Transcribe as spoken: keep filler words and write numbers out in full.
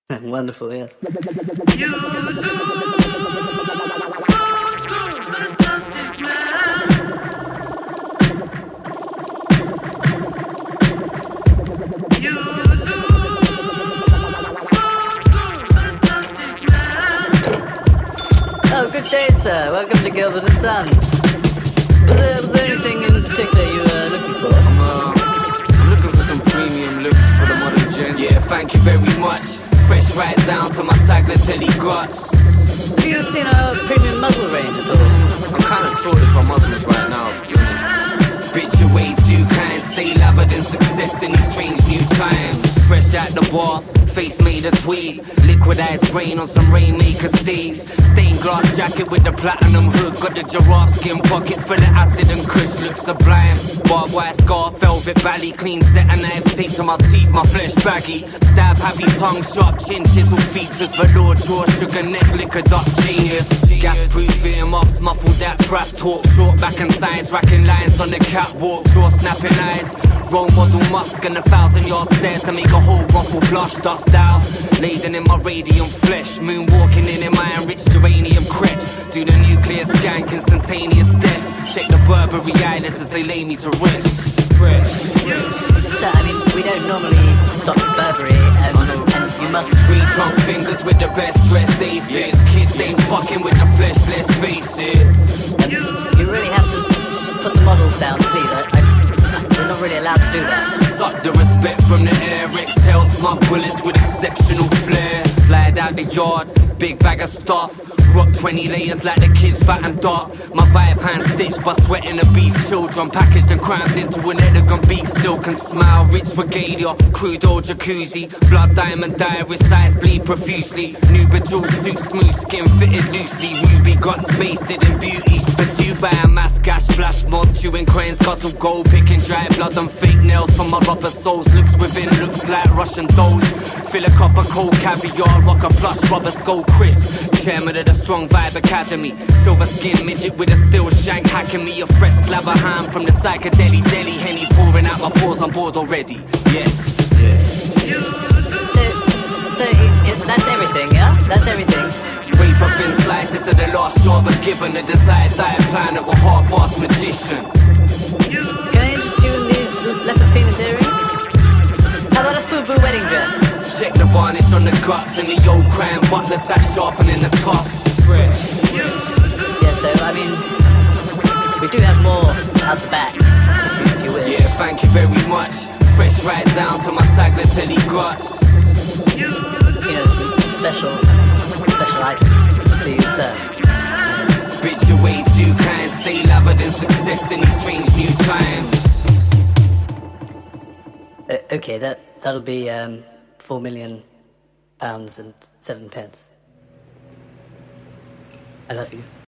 Wonderful, yes. You look so good, fantastic man. You look so good, fantastic man. Oh, good day, sir. Welcome to Gilbert and Sons. Was there, was there anything in particular you were looking for? I'm, uh, I'm looking for some premium looks for the modern gen. Yeah, thank you very much. Fresh right down to my tagliatelle guts. Have you seen our premium muzzle range at all? I'm kinda sorted for muzzles right now, to be honest. Bitch, you're way too kind. Stay lathered in success in these strange new times. Fresh out the bath, face made of tweed. Liquidized brain on some rainmaker stays. Stained glass jacket with the platinum hood. Got the giraffe skin pockets for the acid and kush. Looks sublime. Barbed wire scar, velvet valley. Clean set of knives taped to my teeth, my flesh baggy. Stab happy tongue, sharp chin, chisel features. Velour jaw, sugar neck, liquor duck genius. Gas proof ear muffs, muffled that frap talk. Short back and sides, racking lines on the catwalk. Jaw snapping eyes. Role model Musk and a thousand yard stare to make a whole ruffle blush. Dust out, laden in my radium flesh. Moonwalking in in my enriched uranium crepes. Do the nuclear scan, instantaneous death. Check the Burberry eyelids as they lay me to rest. Fresh. Sir, I mean, we don't normally stock Burberry, um, and you must... Three trunk fingers with the best dressed aphids. Kids ain't fucking with the flesh, let's face it. Um, you really have to just put the models down, please. I, I, we're not really allowed to do that. Suck the respect from the air, exhale, smug bullets with exceptional flair. Slide out the yard, big bag of stuff. Rock twenty layers like the kids fat and dark. My vibe hand stitched by sweating obese children. Packaged and crammed into an elegant beak. Silk and smile, rich regalia. Crude old jacuzzi. Blood diamond diary, size bleed profusely. New bejeweled suit, smooth skin fitted loosely. Ruby guts basted in beauty. Pursued by a mass gash, flash mob. Chewing cranes, guzzle gold. Picking dry blood and fake nails from my rubber soles. Looks within, looks like Russian dolls. Fill a cup of cold caviar. Rock a plush rubber skull Chris. Chairman of the Strong Vibe Academy. Silver skin midget with a steel shank. Hacking me a fresh slab of ham from the psychedelic deli. Henny pouring out my pores on board already. Yes. Yes. So, so it, it, that's everything, yeah? That's everything. Wafer thin slices of the last straw of a gibbon. A desired diet plan of a half-assed magician. Can I interest you in these le- leopard penis earrings? How about a FUBU wedding dress? Check the varnish on the guts and the old crayon butler sat sharpening the toss. Fresh. Yeah, so, I mean, we do have more out the back, if you, if you wish. Yeah, thank you very much. Fresh right down to my tagliatelle guts. You know, some special, special items for you, sir. Bitch, you're way too kind. Stay lathered in success in these strange new times. Uh, okay, that, that'll be, um, four million pounds and seven pence. I love you.